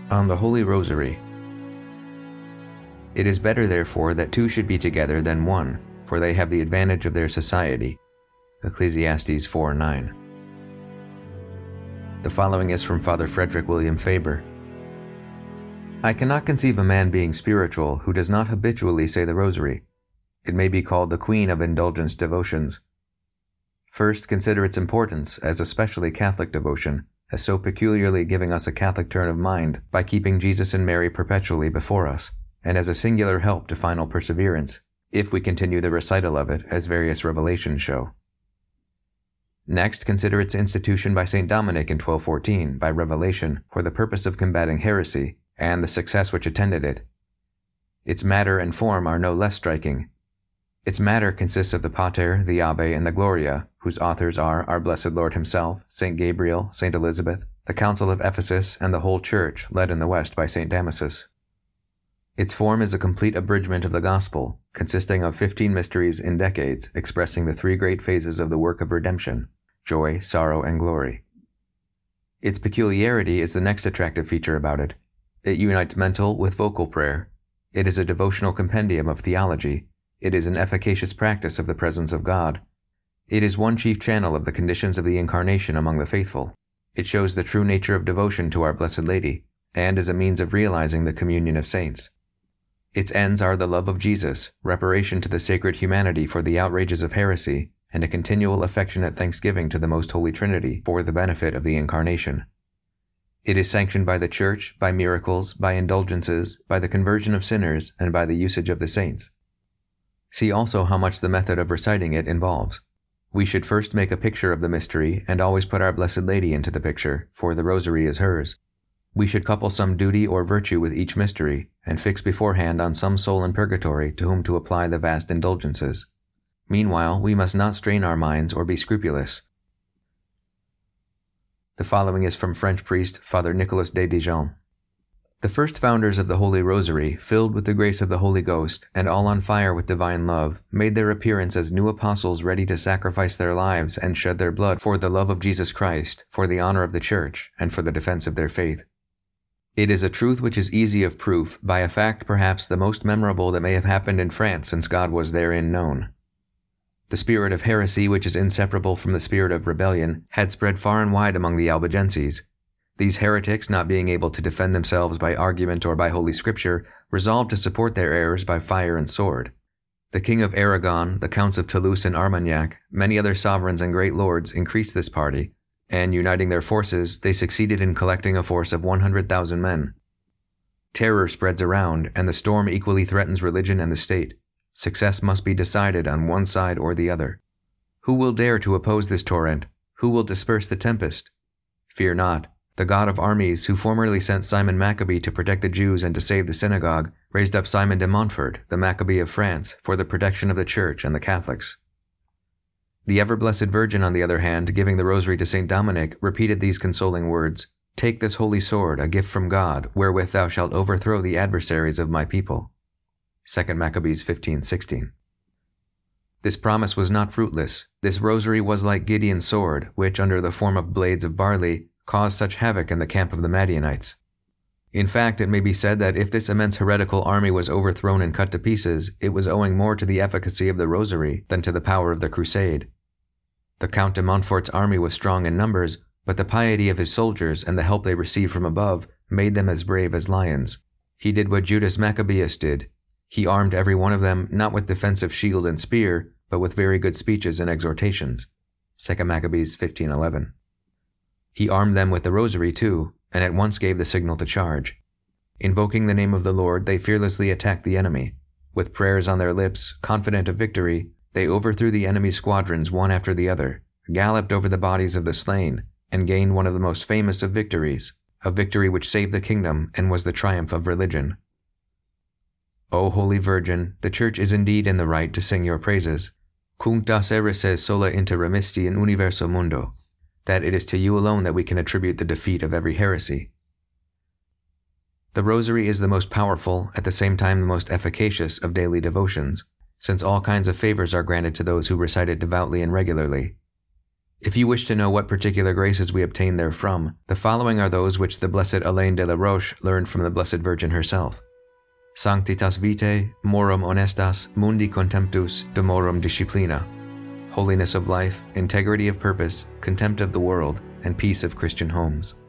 On the Holy Rosary. It is better, therefore, that two should be together than one, for they have the advantage of their society. Ecclesiastes 4:9. The following is from Father Frederick William Faber. I cannot conceive a man being spiritual who does not habitually say the Rosary. It may be called the queen of indulgence devotions. First, consider its importance as a specially Catholic devotion, as so peculiarly giving us a Catholic turn of mind by keeping Jesus and Mary perpetually before us, and as a singular help to final perseverance, if we continue the recital of it, as various revelations show. Next, consider its institution by St. Dominic in 1214 by revelation for the purpose of combating heresy, and the success which attended it. Its matter and form are no less striking. Its matter consists of the Pater, the Ave, and the Gloria, whose authors are our Blessed Lord himself, St. Gabriel, St. Elizabeth, the Council of Ephesus, and the whole Church, led in the West by St. Damasus. Its form is a complete abridgment of the Gospel, consisting of 15 mysteries in decades, expressing the three great phases of the work of redemption: joy, sorrow, and glory. Its peculiarity is the next attractive feature about it. It unites mental with vocal prayer. It is a devotional compendium of theology. It is an efficacious practice of the presence of God. It is one chief channel of the conditions of the Incarnation among the faithful. It shows the true nature of devotion to our Blessed Lady, and is a means of realizing the communion of saints. Its ends are the love of Jesus, reparation to the sacred humanity for the outrages of heresy, and a continual affectionate thanksgiving to the Most Holy Trinity for the benefit of the Incarnation. It is sanctioned by the Church, by miracles, by indulgences, by the conversion of sinners, and by the usage of the saints. See also how much the method of reciting it involves. We should first make a picture of the mystery, and always put our Blessed Lady into the picture, for the Rosary is hers. We should couple some duty or virtue with each mystery, and fix beforehand on some soul in purgatory to whom to apply the vast indulgences. Meanwhile, we must not strain our minds or be scrupulous. The following is from French priest Father Nicolas de Dijon. The first founders of the Holy Rosary, filled with the grace of the Holy Ghost, and all on fire with divine love, made their appearance as new apostles ready to sacrifice their lives and shed their blood for the love of Jesus Christ, for the honor of the Church, and for the defense of their faith. It is a truth which is easy of proof by a fact perhaps the most memorable that may have happened in France since God was therein known. The spirit of heresy, which is inseparable from the spirit of rebellion, had spread far and wide among the Albigenses. These heretics, not being able to defend themselves by argument or by Holy Scripture, resolved to support their errors by fire and sword. The King of Aragon, the Counts of Toulouse and Armagnac, many other sovereigns and great lords increased this party, and, uniting their forces, they succeeded in collecting a force of 100,000 men. Terror spreads around, and the storm equally threatens religion and the state. Success must be decided on one side or the other. Who will dare to oppose this torrent? Who will disperse the tempest? Fear not. The God of armies, who formerly sent Simon Maccabee to protect the Jews and to save the synagogue, raised up Simon de Montfort, the Maccabee of France, for the protection of the Church and the Catholics. The ever-blessed Virgin, on the other hand, giving the Rosary to St. Dominic, repeated these consoling words: "Take this holy sword, a gift from God, wherewith thou shalt overthrow the adversaries of my people." 2 Maccabees 15:16. This promise was not fruitless. This Rosary was like Gideon's sword, which, under the form of blades of barley, caused such havoc in the camp of the Madianites. In fact, it may be said that if this immense heretical army was overthrown and cut to pieces, it was owing more to the efficacy of the Rosary than to the power of the crusade. The Count de Montfort's army was strong in numbers, but the piety of his soldiers and the help they received from above made them as brave as lions. He did what Judas Maccabeus did. He armed every one of them not with defensive shield and spear, but with very good speeches and exhortations. 2 Maccabees 15:11. He armed them with the Rosary too, and at once gave the signal to charge. Invoking the name of the Lord, they fearlessly attacked the enemy. With prayers on their lips, confident of victory, they overthrew the enemy's squadrons one after the other, galloped over the bodies of the slain, and gained one of the most famous of victories, a victory which saved the kingdom and was the triumph of religion. O Holy Virgin, the Church is indeed in the right to sing your praises. Cunctas eris sola inter remisti in universo mundo, that it is to you alone that we can attribute the defeat of every heresy. The Rosary is the most powerful, at the same time the most efficacious, of daily devotions, since all kinds of favors are granted to those who recite it devoutly and regularly. If you wish to know what particular graces we obtain therefrom, the following are those which the Blessed Alain de la Roche learned from the Blessed Virgin herself. Sanctitas vitae, morum honestas, mundi contemptus, demorum disciplina. Holiness of life, integrity of purpose, contempt of the world, and peace of Christian homes.